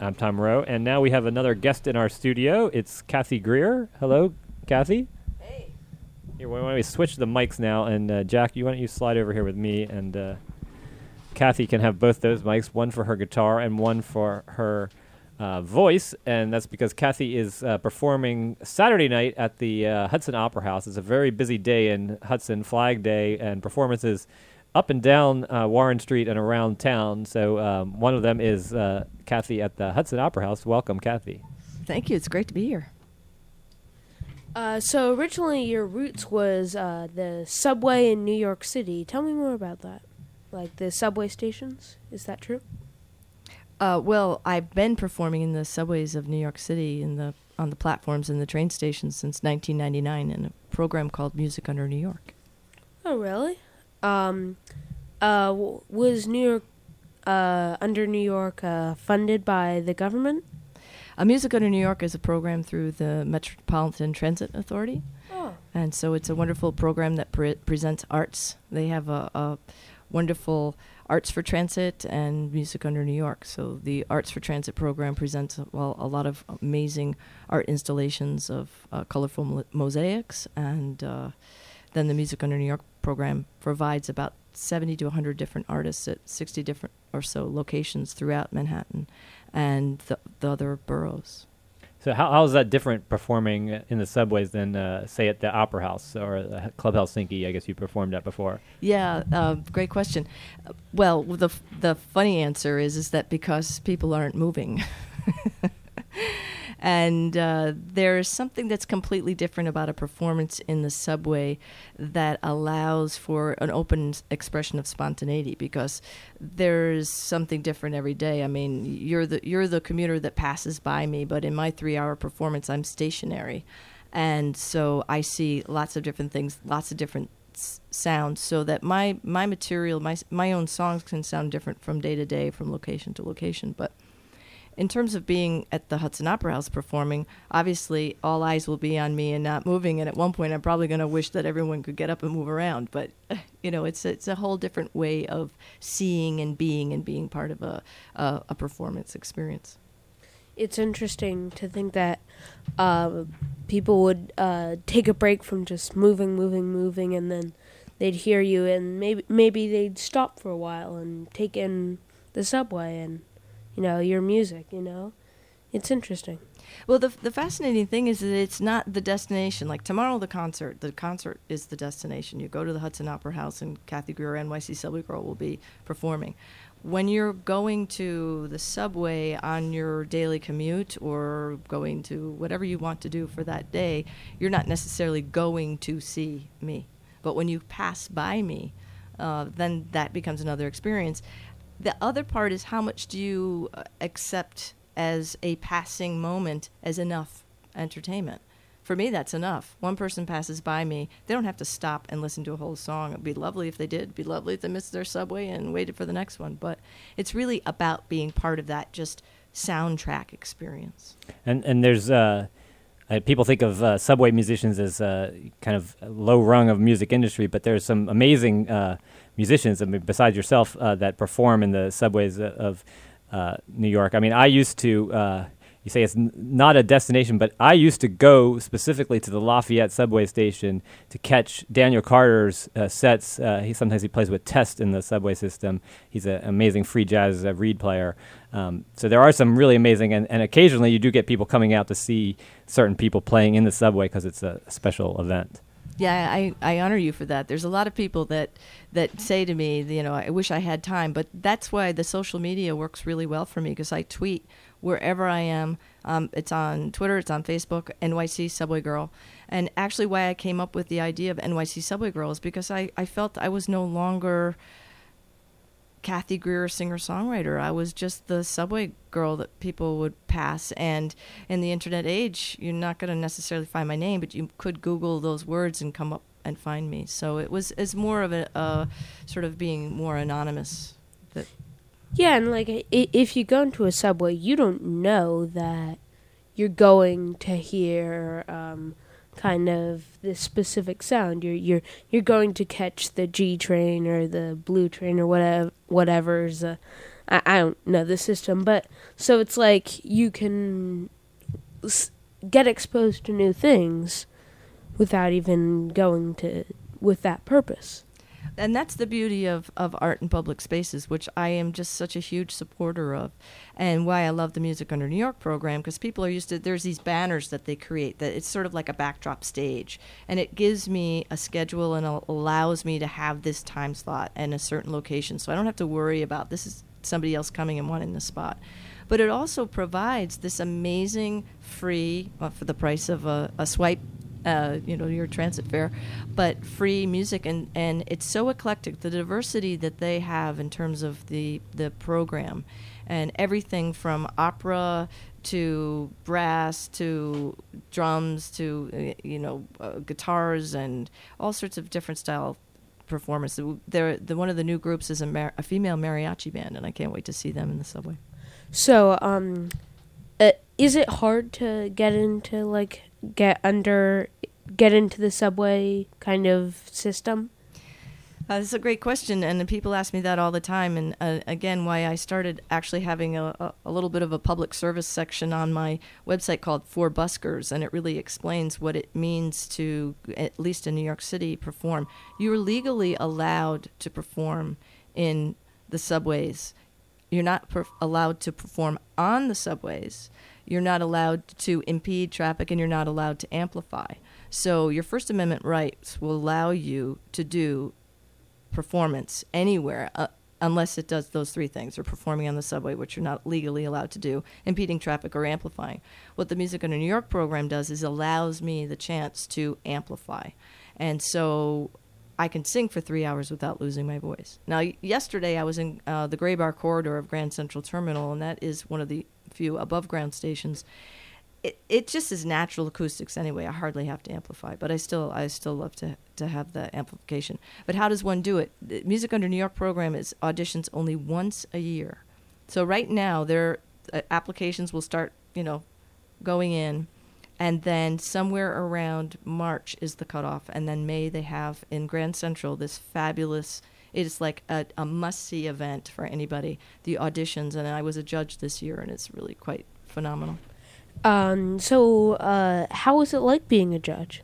I'm Tom Rowe, and now we have another guest in our studio. It's Kathy Greer. Hello, Kathy. Hey. Here, why don't we switch the mics now, and Jack, why don't you slide over here with me, and Kathy can have both those mics, one for her guitar and one for her voice, and that's because Kathy is performing Saturday night at the Hudson Opera House. It's a very busy day in Hudson, Flag Day, and performances up and down Warren Street and around town. So one of them is Kathy at the Hudson Opera House. Welcome, Kathy. Thank you. It's great to be here. So originally your roots was the subway in New York City. Tell me more about that. Like the subway stations. Is that true? Well, I've been performing in the subways of New York City on the platforms and the train stations since 1999 in a program called Music Under New York. Oh, really? Was New York Under New York funded by the government? Music Under New York is a program through the Metropolitan Transit Authority. Oh. And so it's a wonderful program that presents arts. They have a wonderful Arts for Transit and Music Under New York. So the Arts for Transit program presents a lot of amazing art installations of colorful mosaics, and then the Music Under New York program provides about 70 to 100 different artists at 60 different or so locations throughout Manhattan and the other boroughs. So how is that different performing in the subways than, say, at the Opera House or Club Helsinki? I guess you performed at before. Yeah, great question. Well, the funny answer is that because people aren't moving. And there's something that's completely different about a performance in the subway that allows for an open expression of spontaneity, because there's something different every day. I mean, you're the commuter that passes by me, but in my 3-hour performance, I'm stationary. And so I see lots of different things, lots of different sounds, so that my material, my own songs can sound different from day to day, from location to location. But in terms of being at the Hudson Opera House performing, obviously all eyes will be on me and not moving. And at one point, I'm probably going to wish that everyone could get up and move around. But it's a whole different way of seeing and being part of a performance experience. It's interesting to think that people would take a break from just moving, and then they'd hear you, and maybe they'd stop for a while and take in the subway and your music, It's interesting. Well, the fascinating thing is that it's not the destination. Like tomorrow, the concert is the destination. You go to the Hudson Opera House and Kathy Greer, NYC Subway Girl, will be performing. When you're going to the subway on your daily commute or going to whatever you want to do for that day, you're not necessarily going to see me. But when you pass by me, then that becomes another experience. The other part is, how much do you accept as a passing moment as enough entertainment? For me, that's enough. One person passes by me, they don't have to stop and listen to a whole song. It'd be lovely if they did. It'd be lovely if they missed their subway and waited for the next one. But it's really about being part of that just soundtrack experience. And there's people think of subway musicians as kind of low rung of music industry, but there's some amazing musicians, besides yourself, that perform in the subways of New York. I mean, I used to, you say it's not a destination, but I used to go specifically to the Lafayette subway station to catch Daniel Carter's sets. Sometimes he plays with Test in the subway system. He's an amazing free jazz reed player. So there are some really amazing, and occasionally you do get people coming out to see certain people playing in the subway because it's a special event. Yeah, I honor you for that. There's a lot of people that say to me, I wish I had time, but that's why the social media works really well for me, because I tweet wherever I am. It's on Twitter, it's on Facebook, NYC Subway Girl. And actually why I came up with the idea of NYC Subway Girl is because I felt I was no longer Kathy Greer, singer-songwriter. I was just the subway girl that people would pass. And in the internet age, you're not going to necessarily find my name, but you could Google those words and come up and find me. So it's more of a sort of being more anonymous. Yeah, and if you go into a subway, you don't know that you're going to hear kind of this specific sound. You're going to catch the G train or the blue train or whatever's I don't know the system, but so it's like you can get exposed to new things without even going to with that purpose. And that's the beauty of art in public spaces, which I am just such a huge supporter of, and why I love the Music Under New York program, because people are used to, there's these banners that they create, that it's sort of like a backdrop stage, and it gives me a schedule and allows me to have this time slot and a certain location, so I don't have to worry about this is somebody else coming and wanting the spot. But it also provides this amazing free, for the price of a swipe, your transit fare, but free music, and it's so eclectic. The diversity that they have in terms of the program, and everything from opera to brass to drums to guitars and all sorts of different style performance. One of the new groups is a female mariachi band, and I can't wait to see them in the subway. So, is it hard to get into get into the subway kind of system? This is a great question, and people ask me that all the time. And again, why I started actually having a little bit of a public service section on my website called For Buskers, and it really explains what it means to, at least in New York City, perform. You're legally allowed to perform in the subways. You're not allowed to perform on the subways. You're not allowed to impede traffic, and you're not allowed to amplify. So your First Amendment rights will allow you to do performance anywhere unless it does those three things, or performing on the subway, which you're not legally allowed to do, impeding traffic or amplifying. What the Music Under New York program does is allows me the chance to amplify. And so I can sing for 3 hours without losing my voice. Now, yesterday I was in the Gray Bar corridor of Grand Central Terminal, and that is one of the few above-ground stations. It just is natural acoustics anyway. I hardly have to amplify, but I still love to have the amplification. But how does one do it? The Music Under New York program is auditions only once a year. So right now, their applications will start, going in, and then somewhere around March is the cutoff, and then May they have in Grand Central this fabulous. It is like a must-see event for anybody. The auditions, and I was a judge this year, and it's really quite phenomenal. So how is it like being a judge?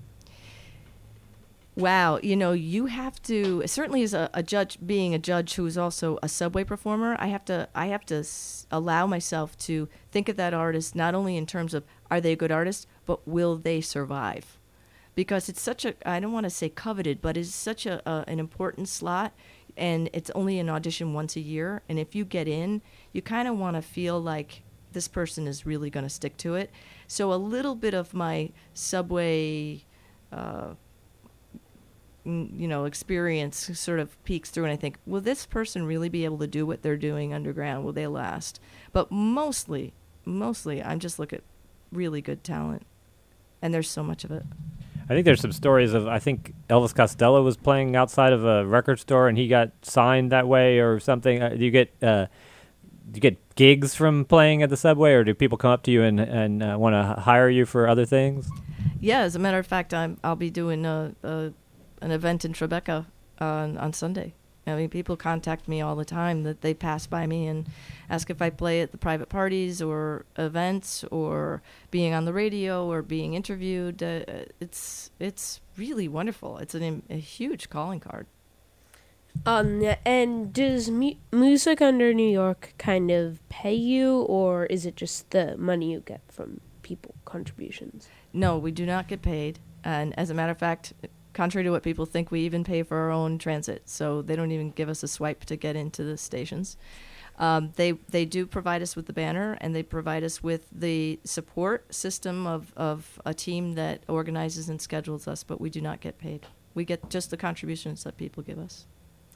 Wow, you have to, certainly as a judge, being a judge who is also a subway performer, I have to allow myself to think of that artist not only in terms of are they a good artist, but will they survive? Because it's such I don't want to say coveted, but it's such an important slot, and it's only an audition once a year, and if you get in, you kind of want to feel like this person is really going to stick to it. So a little bit of my subway experience sort of peeks through, and I think, will this person really be able to do what they're doing underground? Will they last? But mostly, I'm just looking at really good talent, and there's so much of it. I think there's some stories of, I think Elvis Costello was playing outside of a record store, and he got signed that way or something. Do you get gigs from playing at the subway, or do people come up to you and want to hire you for other things? Yeah, as a matter of fact, I'll be doing an event in Tribeca on Sunday. I mean, people contact me all the time that they pass by me and ask if I play at the private parties or events or being on the radio or being interviewed. It's really wonderful. It's a huge calling card. And does Music Under New York kind of pay you, or is it just the money you get from people contributions? No, we do not get paid. And as a matter of fact, contrary to what people think, we even pay for our own transit. So they don't even give us a swipe to get into the stations. They do provide us with the banner, and they provide us with the support system of a team that organizes and schedules us, but we do not get paid. We get just the contributions that people give us.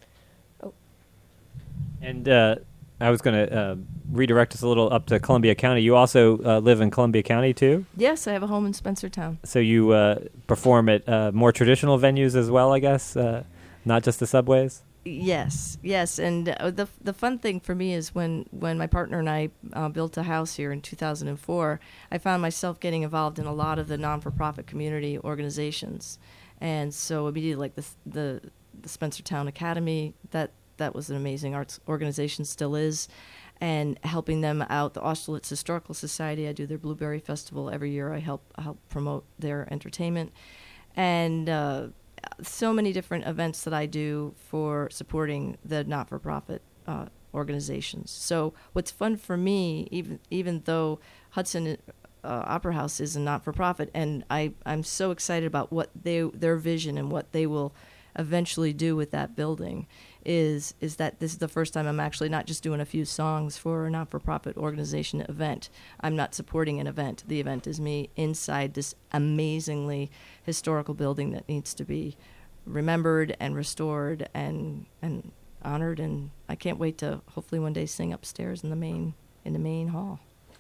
And I was going to redirect us a little up to Columbia County. You also live in Columbia County, too? Yes, I have a home in Spencertown. So you perform at more traditional venues as well, I guess, not just the subways? Yes. And the fun thing for me is when my partner and I built a house here in 2004, I found myself getting involved in a lot of the non-for-profit community organizations. And so immediately, like the Spencertown Academy, that that was an amazing arts organization, still is, and helping them out. The Austerlitz Historical Society, I do their Blueberry Festival every year. I help promote their entertainment, and so many different events that I do for supporting the not-for-profit organizations. So what's fun for me, even though Hudson Opera House is a not-for-profit, and I'm so excited about what their vision and what they will eventually do with that building, is that this is the first time I'm actually not just doing a few songs for a not-for-profit organization event. I'm not supporting an event. The event is me inside this amazingly historical building that needs to be remembered and restored and honored, and I can't wait to hopefully one day sing upstairs in the main hall.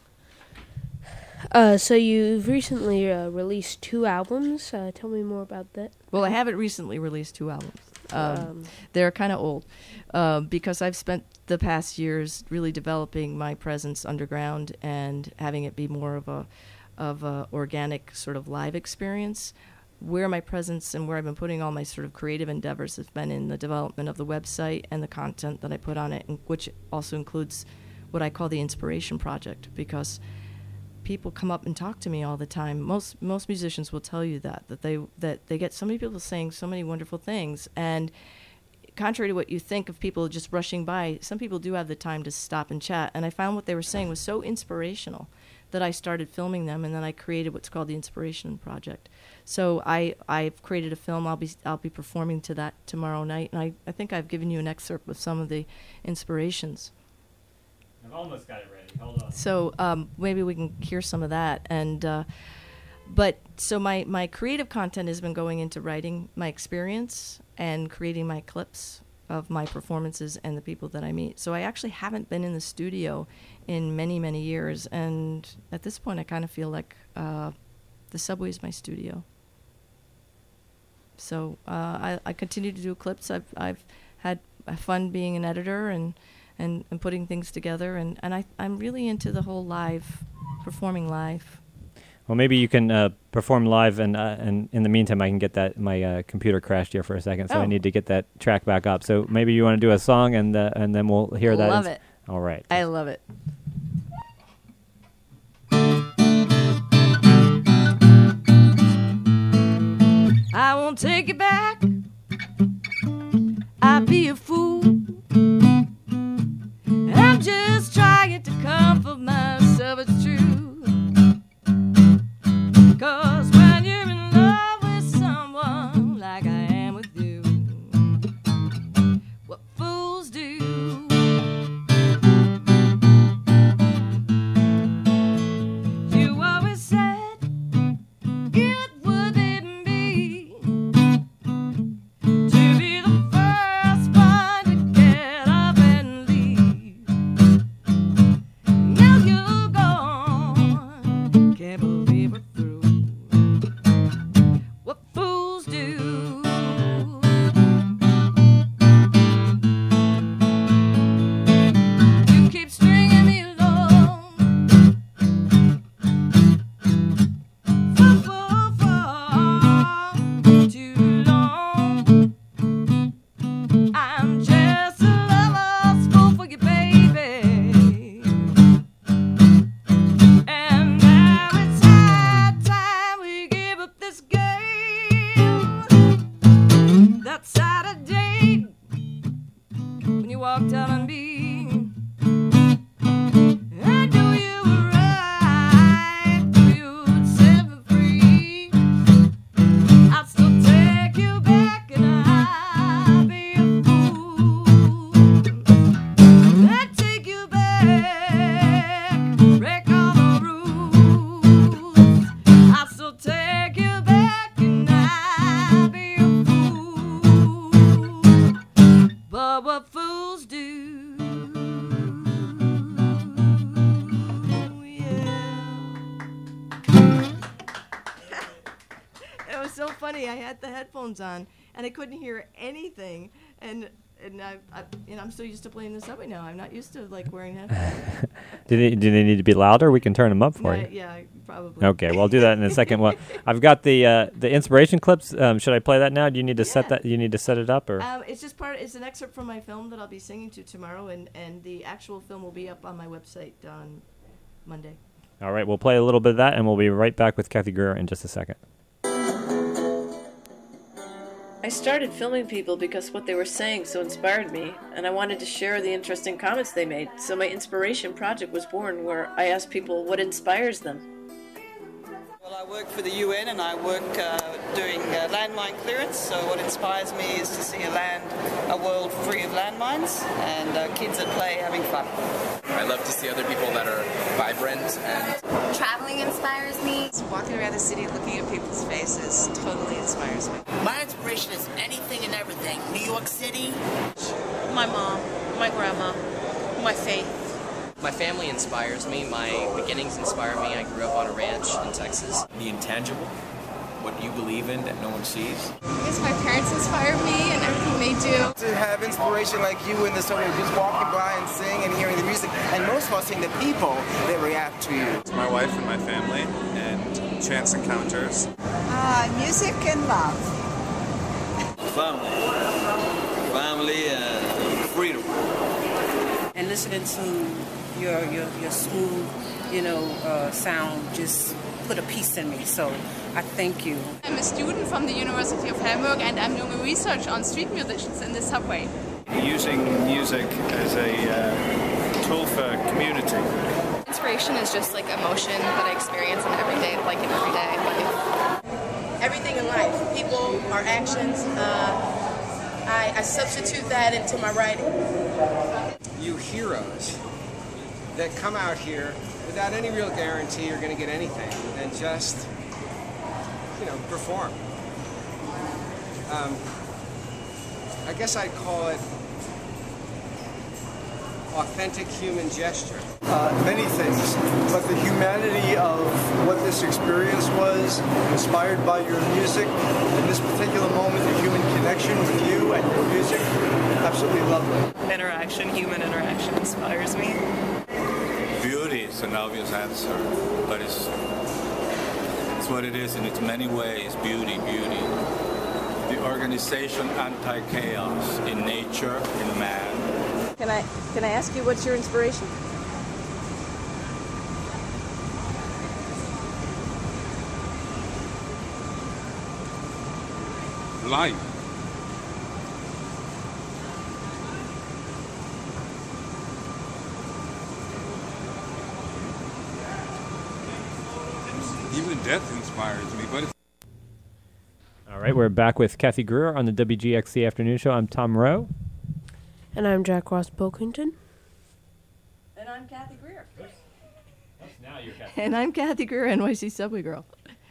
So you've recently released 2 albums. Tell me more about that. Well, I haven't recently released 2 albums. They're kind of old because I've spent the past years really developing my presence underground and having it be more of a organic sort of live experience. Where my presence and where I've been putting all my sort of creative endeavors has been in the development of the website and the content that I put on it, which also includes what I call the Inspiration Project, because people come up and talk to me all the time. Most musicians will tell you that they get so many people saying so many wonderful things, and contrary to what you think of people just rushing by, some people do have the time to stop and chat, and I found what they were saying was so inspirational that I started filming them, and then I created what's called the Inspiration Project. So I've created a film. I'll be performing to that tomorrow night, and I think I've given you an excerpt of some of the inspirations. I've almost got it ready. Hold on. So maybe we can hear some of that. And but so my creative content has been going into writing my experience and creating my clips of my performances and the people that I meet. So I actually haven't been in the studio in many, many years, and at this point I kind of feel like the subway is my studio. So I continue to do clips. I've had fun being an editor and putting things together, and I'm really into the whole performing live. Well, maybe you can perform live, and in the meantime, I can get that. My computer crashed here for a second, so I need to get that track back up. So maybe you want to do a song, and then we'll hear that. Love it. All right. I love it. I won't take it back. I'd be a fool. I'm just trying to comfort myself, it's true. 'Cause when you're in love with someone like I am with you, what fools do. You always said it wouldn't be to be the first one to get up and leave. Now you're gone, can't believe we're through. What fools do. You keep stringing me along for too long. I'm just a lover's fool for you, baby. And now it's high time we give up this game. That Saturday when you walked out on me, I knew you were right. You would set me free. I'd still take you back, and I'd be a fool. I'd take you back, break all the rules. I'd still take you back, and I'd be a fool. But what fools do. It was so funny. I had the headphones on and I couldn't hear anything, and I'm so used to playing the subway now. I'm not used to like wearing headphones. Do they need to be louder? We can turn them up for you. Yeah, Probably. Okay, well, I'll do that in a second. Well, I've got the inspiration clips. Should I play that now? Do you need to set that? You need to set it up, or? It's just it's an excerpt from my film that I'll be singing to tomorrow, and the actual film will be up on my website on Monday. All right, we'll play a little bit of that, and we'll be right back with Kathy Greer in just a second. I started filming people because what they were saying so inspired me, and I wanted to share the interesting comments they made. So my inspiration project was born, where I asked people what inspires them. Well, I work for the UN and I work doing landmine clearance, so what inspires me is to see a world free of landmines and kids at play having fun. I love to see other people that are vibrant and... Traveling inspires me. Walking around the city looking at people's faces totally inspires me. My inspiration is anything and everything. New York City. My mom, my grandma, my faith. My family inspires me. My beginnings inspire me. I grew up on a ranch in Texas. The intangible, what you believe in that no one sees. I guess my parents inspire me and everything they do. To have inspiration like you in the summer, just walking by and sing and hearing the music, and most of all seeing the people that react to you. It's my wife and my family, and chance encounters. Music and love. Family and freedom. And listening to your smooth, sound just put a piece in me. So I thank you. I'm a student from the University of Hamburg, and I'm doing research on street musicians in the subway. Using music as a tool for community. Inspiration is just like emotion that I experience in everyday life. Everything in life, people, our actions, I substitute that into my writing. You heroes that come out here without any real guarantee you're going to get anything, and just, perform. I guess I'd call it authentic human gesture. Many things, but the humanity of what this experience was, inspired by your music, in this particular moment, the human connection with you and your music, absolutely lovely. Human interaction inspires me. Beauty is an obvious answer, but it's what it is in its many ways. Beauty. The organization anti-chaos in nature, in man. Can I ask you what's your inspiration? Life. Even death inspires me, but All right, we're back with Kathy Greer on the WGXC Afternoon Show. I'm Tom Rowe. And I'm Jack Ross Pilkington. And I'm Kathy Greer. Now you're Kathy. And I'm Kathy Greer, NYC Subway Girl.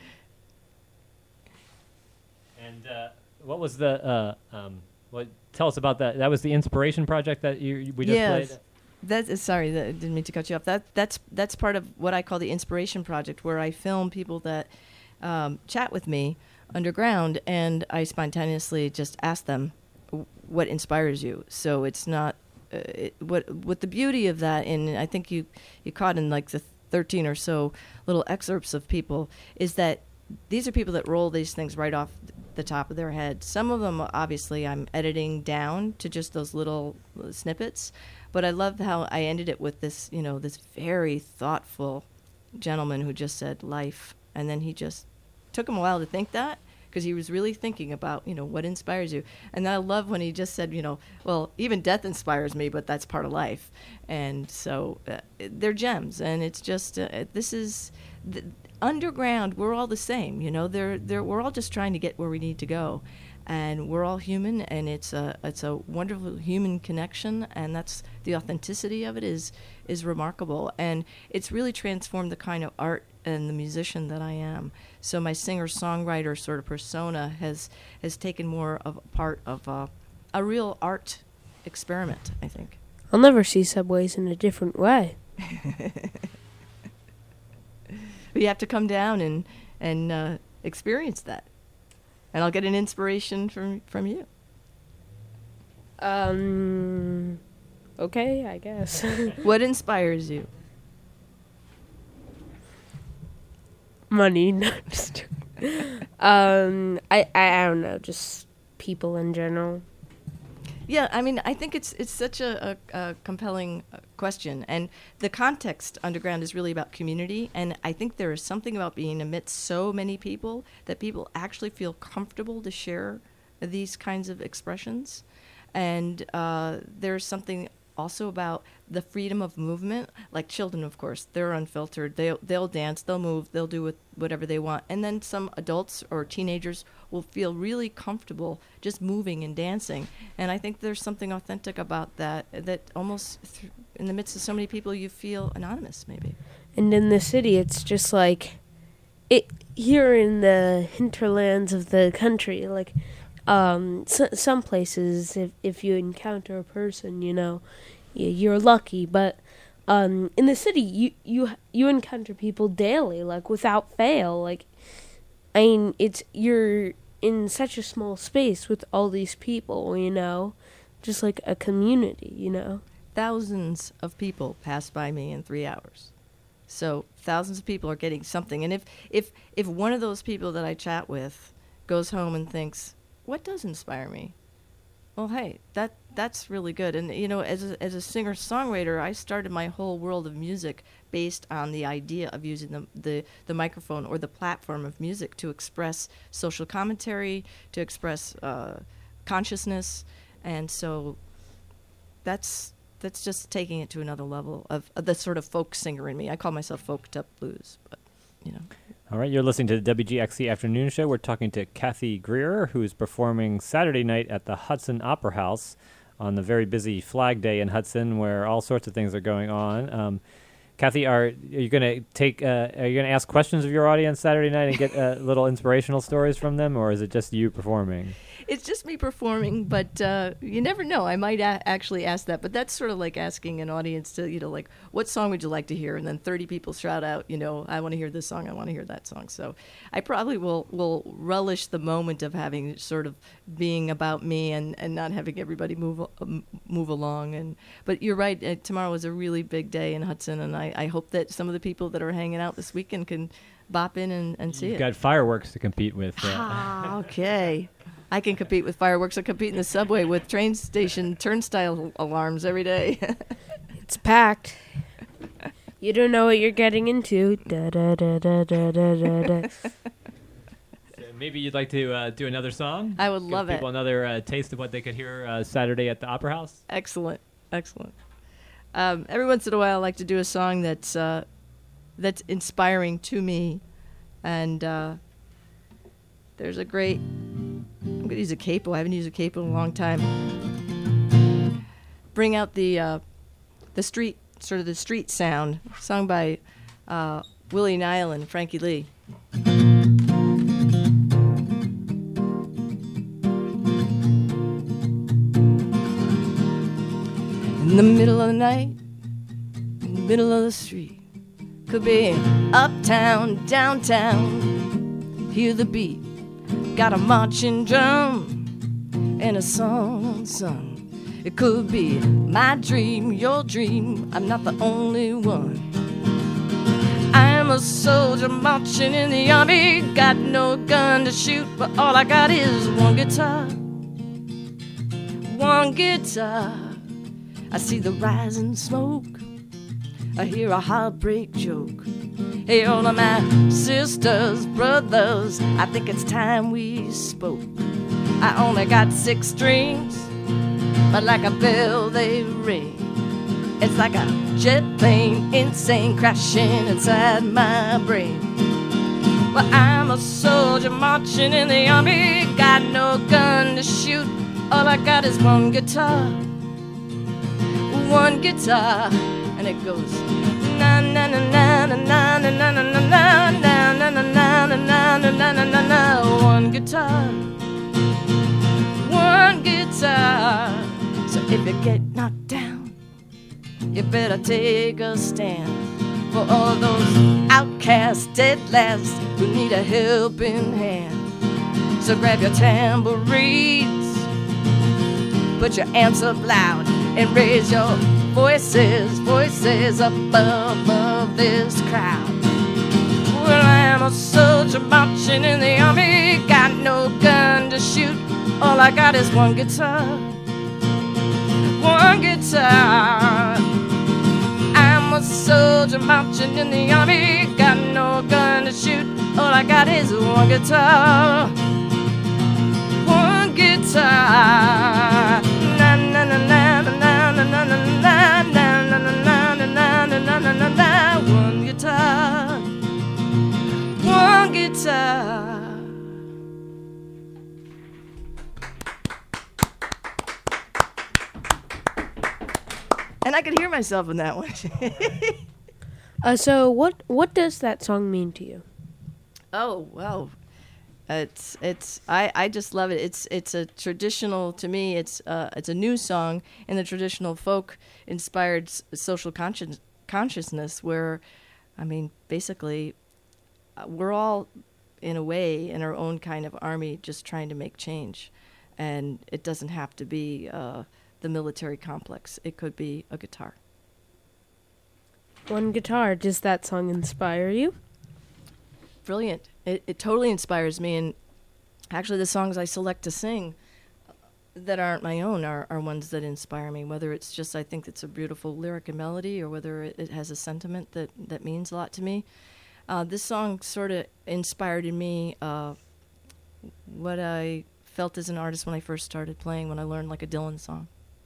And what was the? Tell us about that. That was the inspiration project that we just played. Sorry, didn't mean to cut you off. That's part of what I call the inspiration project, where I film people that chat with me underground, and I spontaneously just ask them what inspires you. So it's not what the beauty of that, and I think you caught in like the 13 or so little excerpts of people, is that these are people that roll these things right off the top of their head. Some of them, obviously, I'm editing down to just those little snippets. But I love how I ended it with this, this very thoughtful gentleman who just said life. And then he just took him a while to think that, because he was really thinking about, what inspires you. And I love when he just said, well, even death inspires me, but that's part of life. And so they're gems. And it's just, this is, underground, we're all the same. We're all just trying to get where we need to go. And we're all human, and it's a wonderful human connection, and that's the authenticity of it is remarkable, and it's really transformed the kind of art and the musician that I am. So my singer-songwriter sort of persona has taken more of a part of a real art experiment, I think. I'll never see Subways in a different way. But you have to come down and experience that. And I'll get an inspiration from you. Okay, I guess. What inspires you? money. No, just I don't know, just people in general. Yeah, I mean, I think it's such a compelling question, and the context underground is really about community, and I think there is something about being amidst so many people that people actually feel comfortable to share these kinds of expressions, and there's something also about the freedom of movement. Like children, of course, they're unfiltered. They'll dance, they'll move, they'll do whatever they want. And then some adults or teenagers will feel really comfortable just moving and dancing. And I think there's something authentic about that almost in the midst of so many people, you feel anonymous, maybe. And in the city, it's just like here in the hinterlands of the country, like some places, if you encounter a person, you're lucky. But in the city, you encounter people daily, like without fail. Like, I mean, you're in such a small space with all these people, just like a community, Thousands of people pass by me in 3 hours. So thousands of people are getting something. And if one of those people that I chat with goes home and thinks, what does inspire me? Well, hey, that's really good. And, as a singer-songwriter, I started my whole world of music based on the idea of using the microphone or the platform of music to express social commentary, to express consciousness. And so that's just taking it to another level of the sort of folk singer in me. I call myself Folked Up Blues, but, All right, you're listening to the WGXC Afternoon Show. We're talking to Kathy Greer, who's performing Saturday night at the Hudson Opera House on the very busy Flag Day in Hudson, where all sorts of things are going on. Kathy, are you going to ask questions of your audience Saturday night and get little inspirational stories from them, or is it just you performing? It's just me performing, but you never know. I might actually ask that, but that's sort of like asking an audience to, like, what song would you like to hear? And then 30 people shout out, I want to hear this song, I want to hear that song. So I probably will relish the moment of having sort of being about me and not having everybody move along. But you're right, tomorrow is a really big day in Hudson, and I hope that some of the people that are hanging out this weekend can bop in and see it. You've got fireworks to compete with. Okay. I can compete with fireworks. I compete in the subway with train station turnstile alarms every day. It's packed. You don't know what you're getting into. Da, da, da, da, da, da, da. Maybe you'd like to do another song? I would love it. Give people another taste of what they could hear Saturday at the Opera House? Excellent. Every once in a while, I like to do a song that's inspiring to me. And there's a great... I'm going to use a capo. I haven't used a capo in a long time. Bring out the street, sort of the street sound, sung by Willie Nile and Frankie Lee. In the middle of the night, in the middle of the street, could be uptown, downtown, hear the beat. Got a marching drum and a song sung. It could be my dream, your dream. I'm not the only one. I'm a soldier marching in the army. Got no gun to shoot, but all I got is one guitar. One guitar. I see the rising smoke. I hear a heartbreak joke. Hey, all of my sisters, brothers, I think it's time we spoke. I only got 6 strings, but like a bell they ring. It's like a jet plane, insane, crashing inside my brain. Well, I'm a soldier marching in the army. Got no gun to shoot, all I got is one guitar. One guitar, and it goes na na na na na na na na na na na na na na na na na na na. One guitar, one guitar. So if you get knocked down, you better take a stand for all those outcasts, dead last who need a helping hand. So grab your tambourines, put your amps up loud, and raise your voices, voices up above this crowd. Well, I'm a a soldier marching in the army, got no gun to shoot. All I got is one guitar. One guitar. I'm a soldier marching in the army, got no gun to shoot. All I got is one guitar. One guitar. Na na na na na na na na na na na na na na na na. One guitar. One guitar. And I could hear myself in that one. So what does that song mean to you? Oh, well, I just love it. It's a traditional, to me, it's a new song in the traditional folk inspired social consciousness where, I mean, basically we're all in a way in our own kind of army just trying to make change. And it doesn't have to be the military complex. It could be a guitar. One guitar. Does that song inspire you? Brilliant. It totally inspires me. And actually the songs I select to sing that aren't my own are ones that inspire me, whether it's just I think it's a beautiful lyric and melody or whether it has a sentiment that means a lot to me. This song sort of inspired in me what I felt as an artist when I first started playing, when I learned like a Dylan song.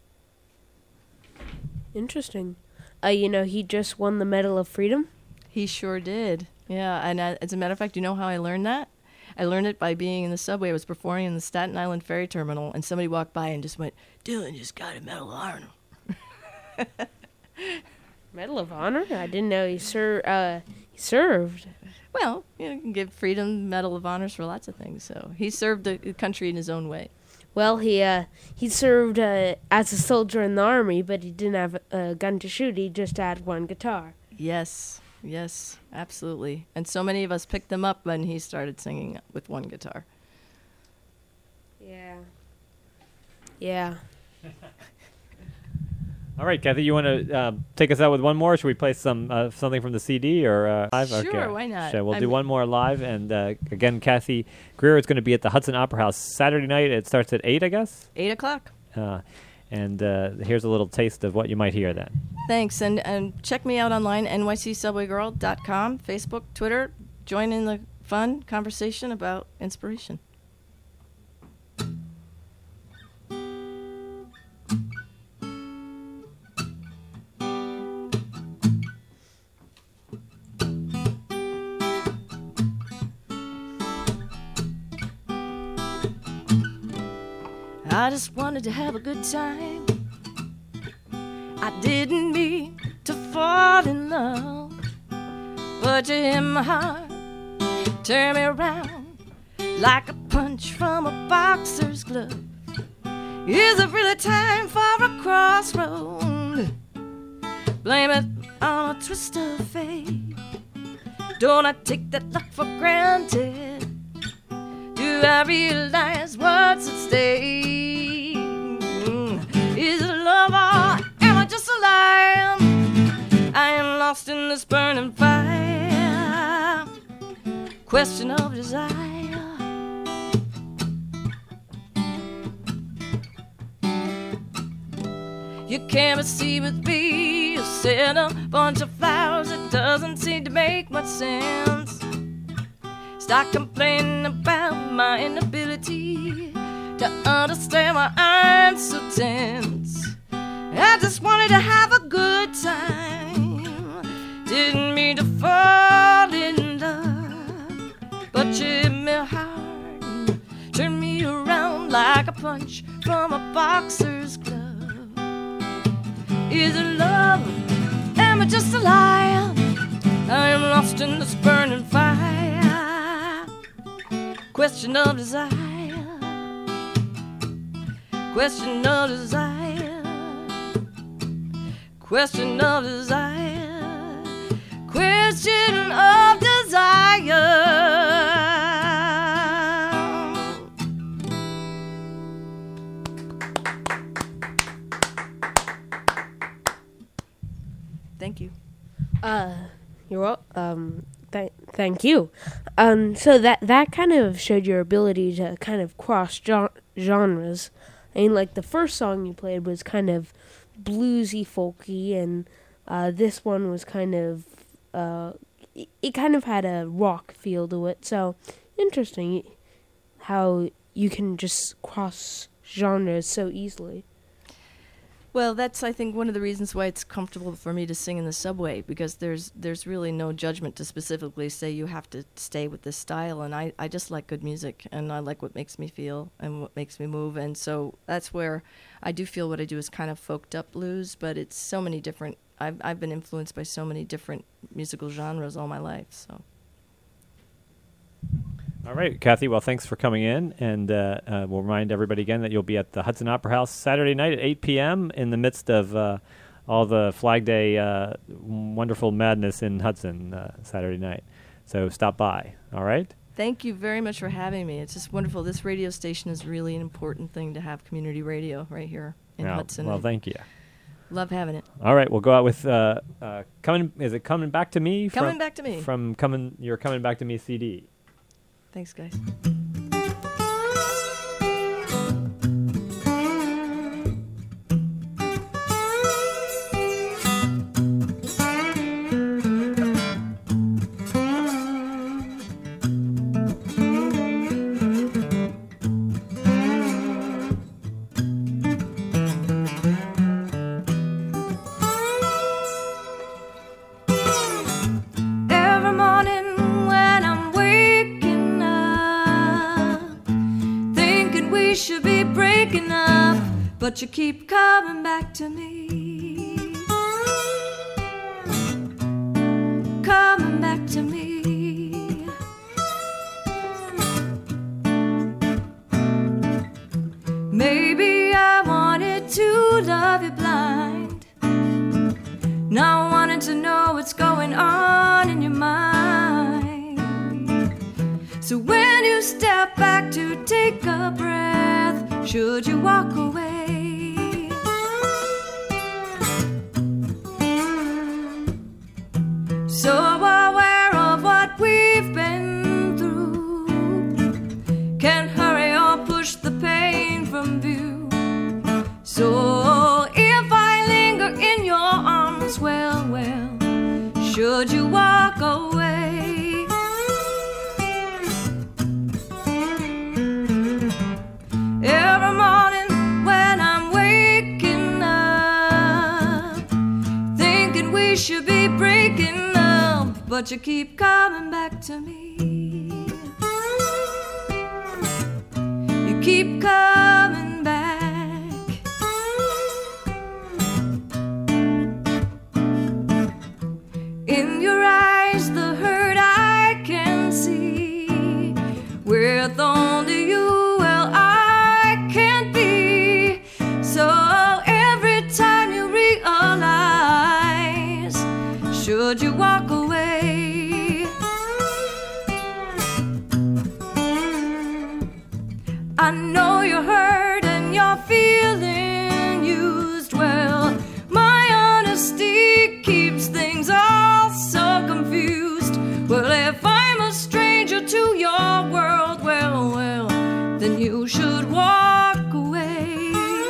Interesting. He just won the Medal of Freedom. He sure did. Yeah, and as a matter of fact, you know how I learned that? I learned it by being in the subway. I was performing in the Staten Island ferry terminal, and somebody walked by and just went, "Dylan just got a Medal of Honor." Medal of Honor? I didn't know he served. Well, you can give Freedom Medal of Honors for lots of things. So he served the country in his own way. Well, he served as a soldier in the army, but he didn't have a gun to shoot. He just had one guitar. Yes, absolutely. And so many of us picked them up when he started singing with one guitar. Yeah. All right, Kathy, you want to take us out with one more? Should we play something from the CD or live? Sure, okay. Why not? Sure, we'll do one more live. And again, Kathy Greer is going to be at the Hudson Opera House Saturday night. It starts at 8, I guess? 8 o'clock. And here's a little taste of what you might hear then. Thanks. And check me out online, nycsubwaygirl.com, Facebook, Twitter. Join in the fun conversation about inspiration. I just wanted to have a good time. I didn't mean to fall in love, but you hit my heart, turn me around like a punch from a boxer's glove. Is it really time for a crossroad? Blame it on a twist of fate. Don't I take that luck for granted? Do I realize what's at stake? Is it love or am I just a liar? I am lost in this burning fire. Question of desire. You can't proceed with me. You said a bunch of flowers. It doesn't seem to make much sense. Stop complaining about my inability to understand why I'm so tense. I just wanted to have a good time. Didn't mean to fall in love, but you hit me hard and turned me around like a punch from a boxer's glove. Is it love? Am I just a liar? I am lost in this burning fire. Question of desire. Question of desire. Question of desire. Question of desire. Thank you. You're welcome. Thank you. So that kind of showed your ability to kind of cross genres. I mean, like the first song you played was kind of bluesy, folky, and this one was kind of it kind of had a rock feel to it. So interesting how you can just cross genres so easily. Well, that's, I think, one of the reasons why it's comfortable for me to sing in the subway, because there's really no judgment to specifically say you have to stay with this style, and I just like good music, and I like what makes me feel and what makes me move, and so that's where I do feel what I do is kind of folked up blues, but it's so many different, I've been influenced by so many different musical genres all my life, so. All right, Kathy, well, thanks for coming in, and we'll remind everybody again that you'll be at the Hudson Opera House Saturday night at 8 p.m. in the midst of all the Flag Day wonderful madness in Hudson Saturday night. So stop by, all right? Thank you very much for having me. It's just wonderful. This radio station is really an important thing to have, community radio right here in Hudson. Well, thank you. Love having it. All right, we'll go out with Coming Back to Me? Coming Back to Me. From your Coming Back to Me CD. Thanks, guys. But you keep coming back to me, coming back to me. Maybe I wanted to love you blind, now I wanted to know what's going on in your mind. So when you step back to take a breath, should you walk away? So aware of what we've been through, can't hurry or push the pain from view. So if I linger in your arms, well, should you walk away? Every morning when I'm waking up, thinking we should be breaking up, but you keep coming back to me. You keep coming back. In your eyes, the hurt I can see. With only you, well, I can't be. So every time you realize, should you walk away? I know you're hurt and you're feeling used. Well, my honesty keeps things all so confused. Well, if I'm a stranger to your world, well, then you should walk away.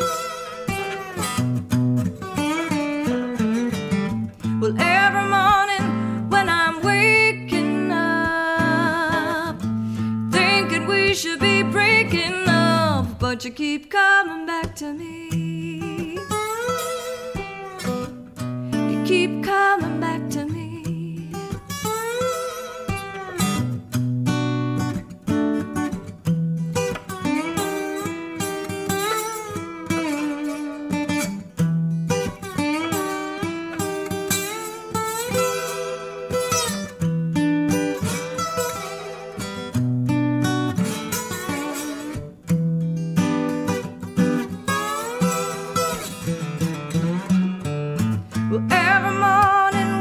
Well, every morning when I'm waking up, thinking we should be breaking up, but you keep coming back to me. You keep coming back to me. Well, every morning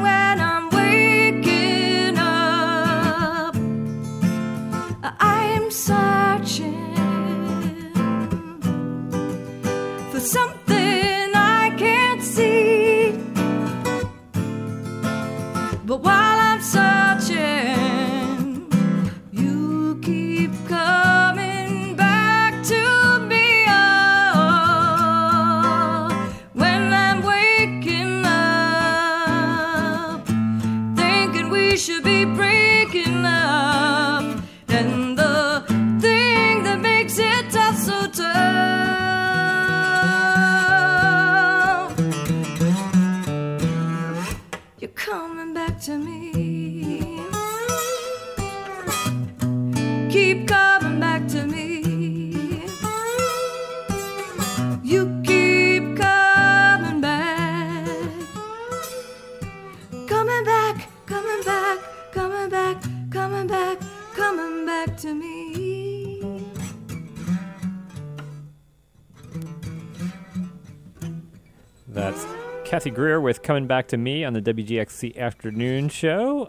coming back to me. Keep coming back to me. You keep coming back. Coming back, coming back, coming back, coming back, coming back to me. That's Kathy Greer with Coming Back to Me on the WGXC Afternoon Show.